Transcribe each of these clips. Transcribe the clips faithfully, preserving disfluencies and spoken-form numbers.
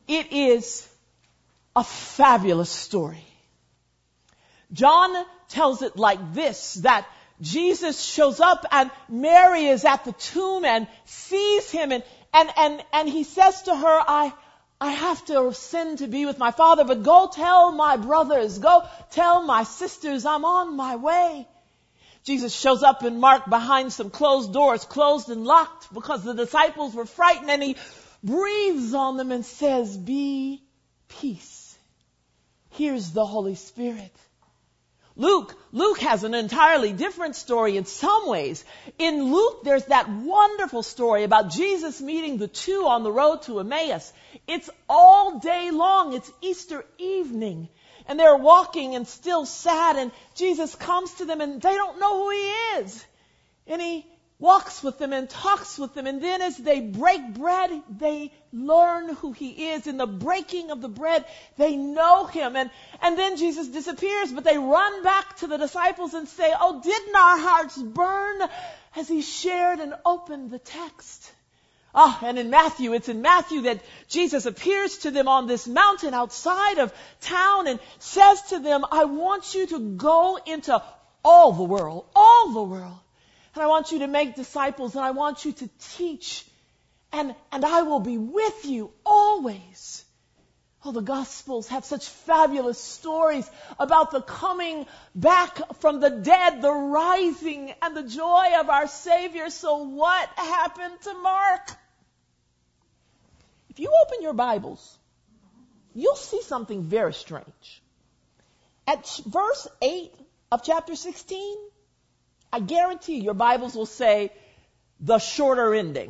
It is a fabulous story. John tells it like this, that Jesus shows up and Mary is at the tomb and sees him and, and, and, and he says to her, I, I have to ascend to be with my Father, but go tell my brothers, go tell my sisters I'm on my way. Jesus shows up in Mark behind some closed doors, closed and locked because the disciples were frightened, and he breathes on them and says, be peace. Here's the Holy Spirit. Luke, Luke has an entirely different story in some ways. In Luke, there's that wonderful story about Jesus meeting the two on the road to Emmaus. It's all day long. It's Easter evening. And they're walking and still sad. And Jesus comes to them and they don't know who he is. And he walks with them and talks with them. And then as they break bread, they learn who he is. In the breaking of the bread, they know him. And, and then Jesus disappears, but they run back to the disciples and say, oh, didn't our hearts burn as he shared and opened the text? Ah, and in Matthew, it's in Matthew that Jesus appears to them on this mountain outside of town and says to them, I want you to go into all the world, all the world. And I want you to make disciples, and I want you to teach, and, and I will be with you always. Oh, the Gospels have such fabulous stories about the coming back from the dead, the rising, and the joy of our Savior. So what happened to Mark? If you open your Bibles, you'll see something very strange. At verse eight of chapter sixteen, I guarantee your Bibles will say the shorter ending.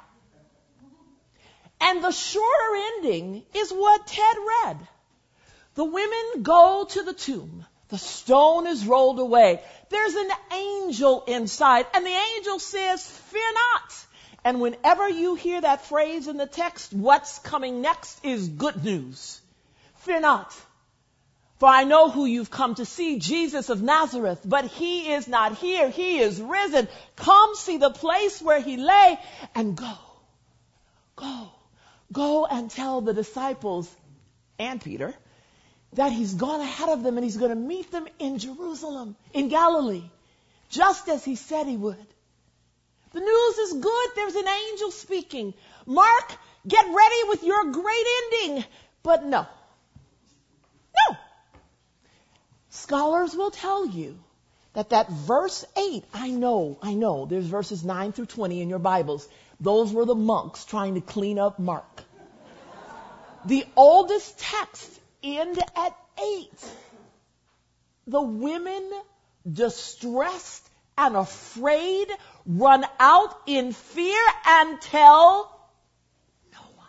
And the shorter ending is what Ted read. The women go to the tomb. The stone is rolled away. There's an angel inside. And the angel says, fear not. And whenever you hear that phrase in the text, what's coming next is good news. Fear not. For I know who you've come to see, Jesus of Nazareth. But he is not here. He is risen. Come see the place where he lay and go. Go. Go and tell the disciples and Peter that he's gone ahead of them and he's going to meet them in Jerusalem, in Galilee, just as he said he would. The news is good. There's an angel speaking. Mark, get ready with your great ending. But no. No. Scholars will tell you that that verse eight, I know, I know, there's verses nine through twenty in your Bibles. Those were the monks trying to clean up Mark. The oldest text end at eight. The women, distressed and afraid, run out in fear and tell no one.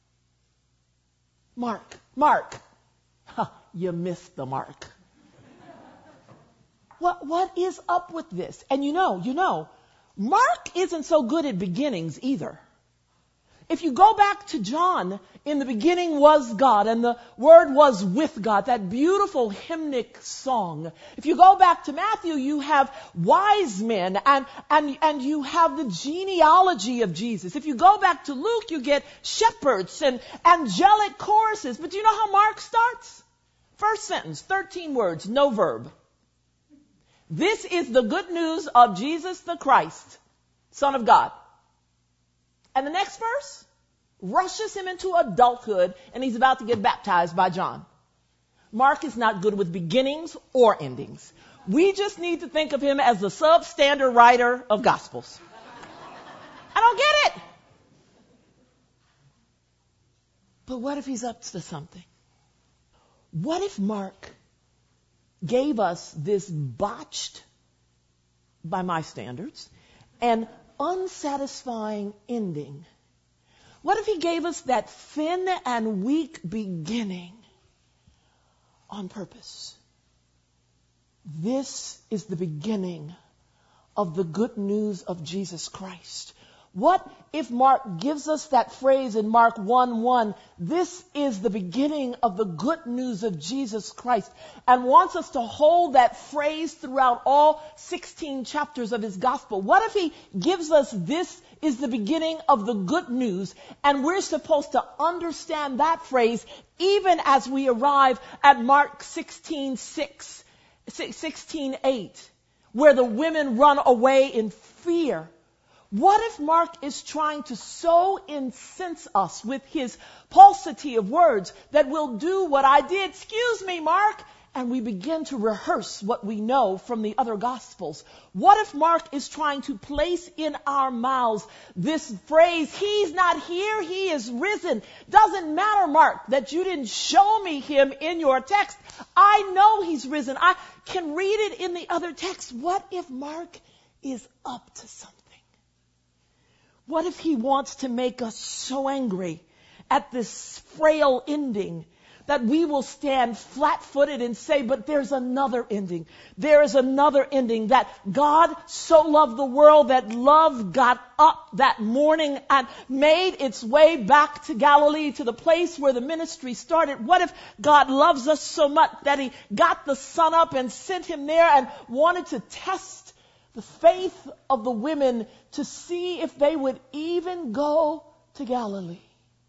Mark, Mark, huh, you missed the mark. What, what is up with this? And you know, you know, Mark isn't so good at beginnings either. If you go back to John, in the beginning was God, and the Word was with God, that beautiful hymnic song. If you go back to Matthew, you have wise men, and, and, and you have the genealogy of Jesus. If you go back to Luke, you get shepherds and angelic choruses. But do you know how Mark starts? First sentence, thirteen words, no verb. This is the good news of Jesus the Christ, Son of God. And the next verse rushes him into adulthood, and he's about to get baptized by John. Mark is not good with beginnings or endings. We just need to think of him as the substandard writer of Gospels. I don't get it. But what if he's up to something? What if Mark gave us this botched, by my standards, and unsatisfying ending? What if he gave us that thin and weak beginning on purpose? This is the beginning of the good news of Jesus Christ, What if Mark gives us that phrase in Mark one one, this is the beginning of the good news of Jesus Christ, and wants us to hold that phrase throughout all sixteen chapters of his gospel? What if he gives us this is the beginning of the good news, and we're supposed to understand that phrase even as we arrive at Mark sixteen six, sixteen eight, where the women run away in fear? What if Mark is trying to so incense us with his paucity of words that we'll do what I did? Excuse me, Mark. And we begin to rehearse what we know from the other Gospels. What if Mark is trying to place in our mouths this phrase, he's not here, he is risen. Doesn't matter, Mark, that you didn't show me him in your text. I know he's risen. I can read it in the other text. What if Mark is up to something? What if he wants to make us so angry at this frail ending that we will stand flat-footed and say, but there's another ending. There is another ending, that God so loved the world that love got up that morning and made its way back to Galilee, to the place where the ministry started. What if God loves us so much that he got the Son up and sent him there and wanted to test the faith of the women to see if they would even go to Galilee?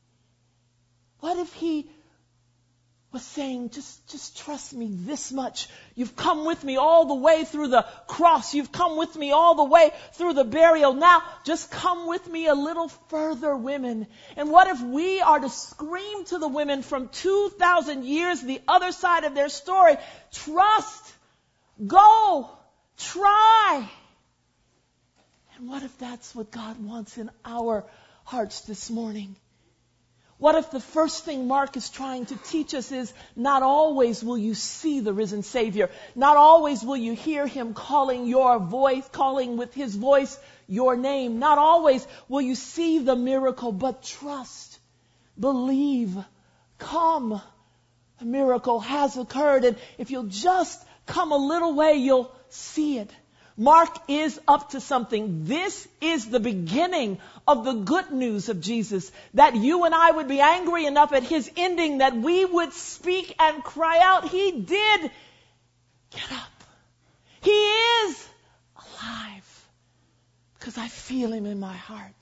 What if he was saying, just, just trust me this much. You've come with me all the way through the cross. You've come with me all the way through the burial. Now just come with me a little further, women. And what if we are to scream to the women from two thousand years, the other side of their story, trust, go, try. And what if that's what God wants in our hearts this morning? What if the first thing Mark is trying to teach us is not always will you see the risen Savior. Not always will you hear him calling your voice, calling with his voice your name. Not always will you see the miracle, but trust, believe, come. A miracle has occurred, and if you'll just come a little way, you'll see it. Mark is up to something. This is the beginning of the good news of Jesus, that you and I would be angry enough at his ending that we would speak and cry out, he did get up. He is alive, because I feel him in my heart.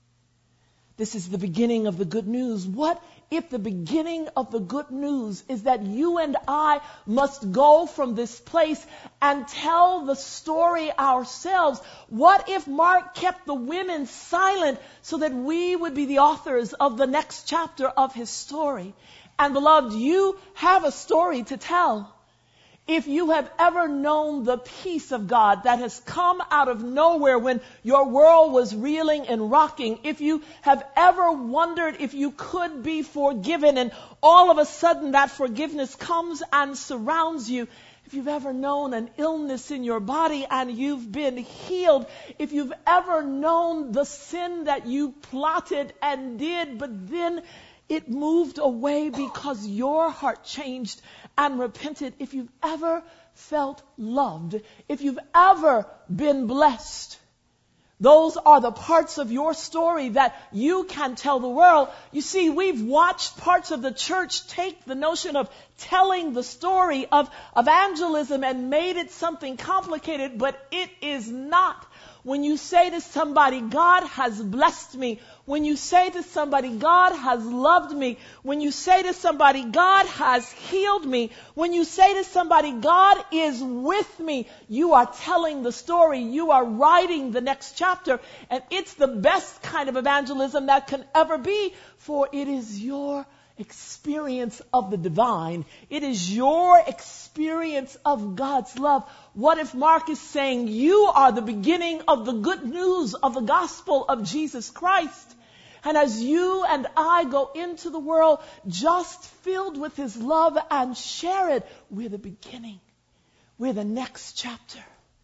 This is the beginning of the good news. What if the beginning of the good news is that you and I must go from this place and tell the story ourselves? What if Mark kept the women silent so that we would be the authors of the next chapter of his story? And beloved, you have a story to tell. If you have ever known the peace of God that has come out of nowhere when your world was reeling and rocking, if you have ever wondered if you could be forgiven and all of a sudden that forgiveness comes and surrounds you, if you've ever known an illness in your body and you've been healed, if you've ever known the sin that you plotted and did, but then it moved away because your heart changed and repented, if you've ever felt loved, if you've ever been blessed, those are the parts of your story that you can tell the world. You see, we've watched parts of the church take the notion of telling the story of evangelism and made it something complicated, but it is not. When you say to somebody, God has blessed me, when you say to somebody, God has loved me, when you say to somebody, God has healed me, when you say to somebody, God is with me, you are telling the story. You are writing the next chapter. And it's the best kind of evangelism that can ever be, for it is your experience of the divine. It is your experience of God's love. What if Mark is saying you are the beginning of the good news of the gospel of Jesus Christ? And as you and I go into the world just filled with his love and share it, we're the beginning. We're the next chapter.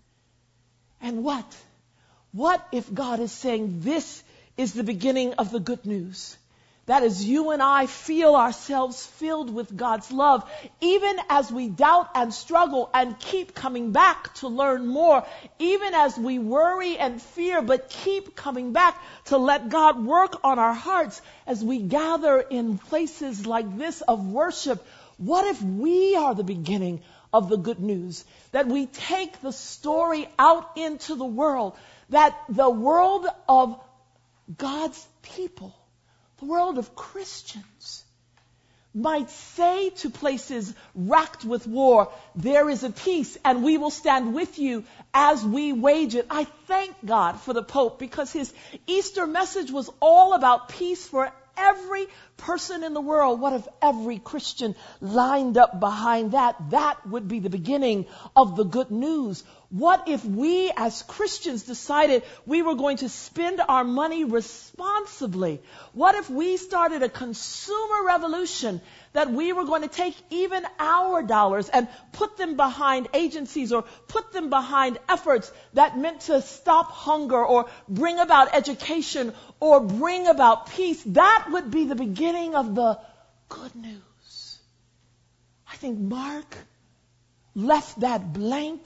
And what? What if God is saying this is the beginning of the good news? that as you and I feel ourselves filled with God's love, even as we doubt and struggle and keep coming back to learn more, even as we worry and fear, but keep coming back to let God work on our hearts as we gather in places like this of worship, what if we are the beginning of the good news? That we take the story out into the world, that the world of God's people, the world of Christians, might say to places racked with war, there is a peace and we will stand with you as we wage it. I thank God for the Pope, because his Easter message was all about peace for every person in the world. What if every Christian lined up behind that? That would be the beginning of the good news. What if we as Christians decided we were going to spend our money responsibly? What if we started a consumer revolution, that we were going to take even our dollars and put them behind agencies or put them behind efforts that meant to stop hunger or bring about education or bring about peace? That would be the beginning of the good news. I think Mark left that blank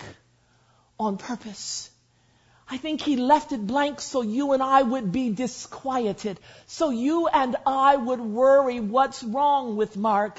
on purpose. I think he left it blank so you and I would be disquieted, so you and I would worry what's wrong with Mark.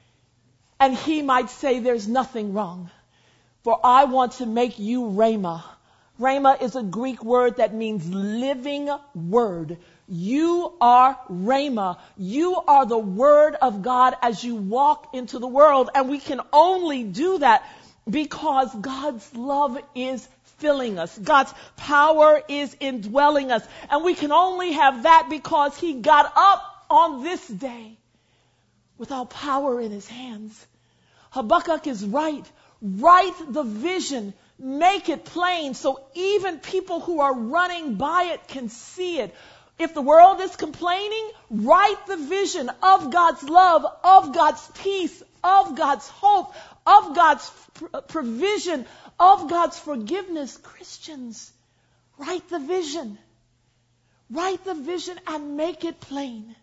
And he might say there's nothing wrong, for I want to make you Rhema. Rhema is a Greek word that means living word. You are Rhema. You are the word of God as you walk into the world. And we can only do that because God's love is filling us. God's power is indwelling us. And we can only have that because he got up on this day with all power in his hands. Habakkuk is right. Write the vision. Make it plain so even people who are running by it can see it. If the world is complaining, write the vision of God's love, of God's peace, of God's hope, of God's provision, of God's forgiveness. Christians, write the vision. Write the vision and make it plain.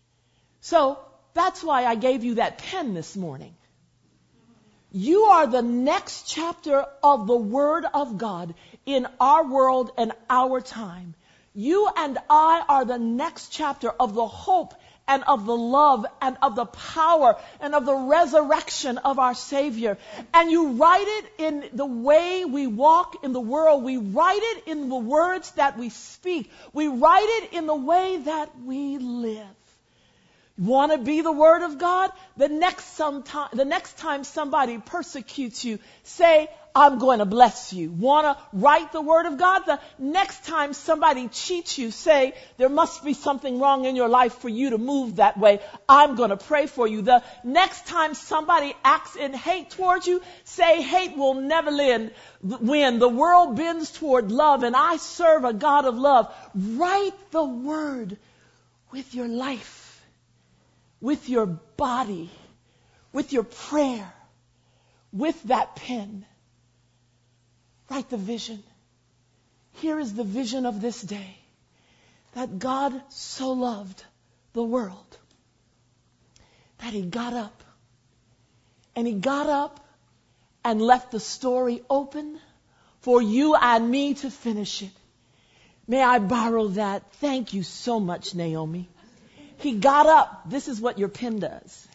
So that's why I gave you that pen this morning. You are the next chapter of the Word of God in our world and our time. You and I are the next chapter of the hope and of the love and of the power and of the resurrection of our Savior. And you write it in the way we walk in the world. We write it in the words that we speak. We write it in the way that we live. Want to be the Word of God? The next sometime, the next time somebody persecutes you, say, I'm going to bless you. Want to write the Word of God? The next time somebody cheats you, say, there must be something wrong in your life for you to move that way. I'm going to pray for you. The next time somebody acts in hate towards you, say, hate will never win. The world bends toward love, and I serve a God of love. Write the Word with your life, with your body, with your prayer, with that pen. Write the vision. Here is the vision of this day. That God so loved the world that he got up. And he got up and left the story open for you and me to finish it. May I borrow that? Thank you so much, Naomi. He got up. This is what your pen does.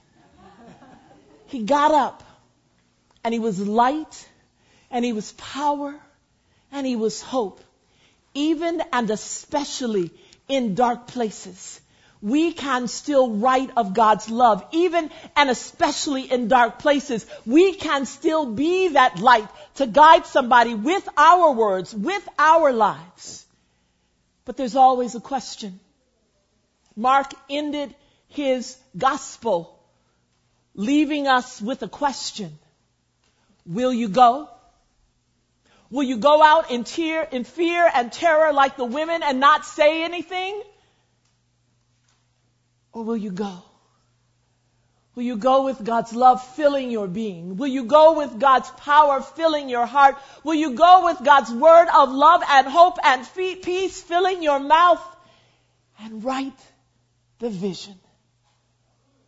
He got up and he was light and he was power and he was hope. Even and especially in dark places, we can still write of God's love. Even and especially in dark places, we can still be that light to guide somebody with our words, with our lives. But there's always a question. Mark ended his gospel leaving us with a question. Will you go? Will you go out in tear, in fear and terror like the women and not say anything? Or will you go? Will you go with God's love filling your being? Will you go with God's power filling your heart? Will you go with God's word of love and hope and peace filling your mouth? And write the vision.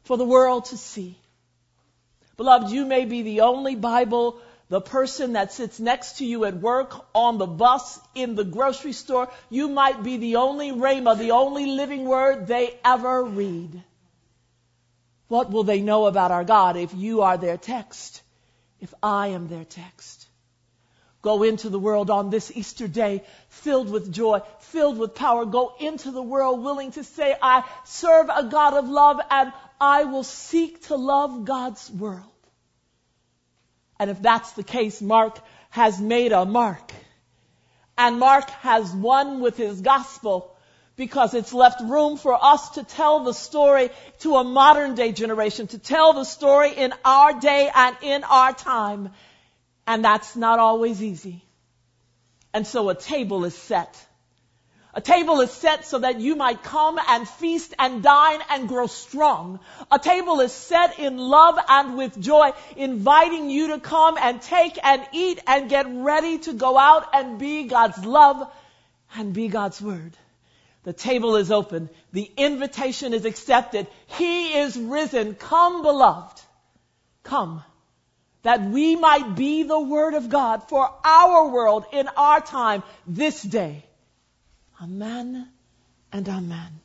for the world to see. Beloved, you may be the only Bible the person that sits next to you at work, on the bus, in the grocery store. You might be the only rhema, the only living word they ever read. What will they know about our God if you are their text? If I am their text? Go into the world on this Easter day filled with joy, filled with power. Go into the world willing to say, I serve a God of love and I will seek to love God's world. And if that's the case, Mark has made a mark. And Mark has won with his gospel because it's left room for us to tell the story to a modern day generation, to tell the story in our day and in our time. And that's not always easy. And so a table is set. A table is set so that you might come and feast and dine and grow strong. A table is set in love and with joy, inviting you to come and take and eat and get ready to go out and be God's love and be God's word. The table is open. The invitation is accepted. He is risen. Come, beloved. Come, that we might be the word of God for our world in our time this day. Amen and amen.